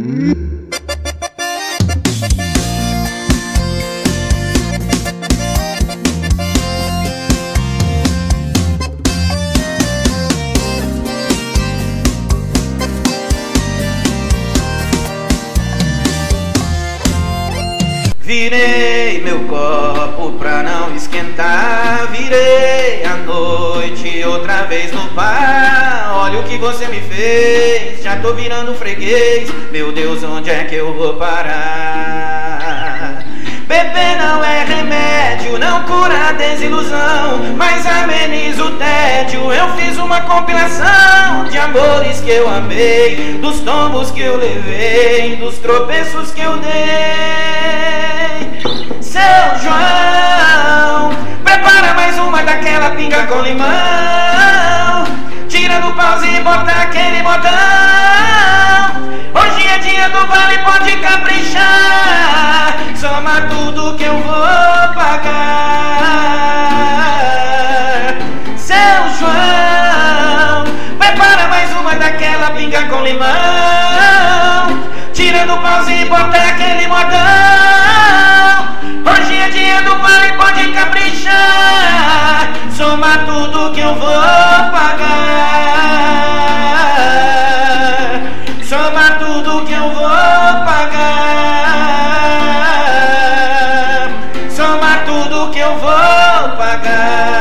Virei meu copo pra não esquentar, virei a noite outra vez no bar. Olha o que você me fez, já tô virando freguês. Meu Deus, onde é que eu vou parar? Beber não é remédio, não cura a desilusão, mas ameniza o tédio. Eu fiz uma compilação de amores que eu amei, dos tombos que eu levei, dos tropeços que eu dei. Seu João, prepara mais uma daquela pinga com limão. Tira do pauzinho e bota aquele modão. Hoje é dia do vale, pode caprichar. Soma tudo que eu vou pagar. Seu João, prepara mais uma daquela pinga com limão. Tira do pauzinho e bota aquele modão. Hoje é dia do vale, pode caprichar. Soma tudo que eu vou pagar. Soma tudo que eu vou pagar. Soma tudo que eu vou pagar.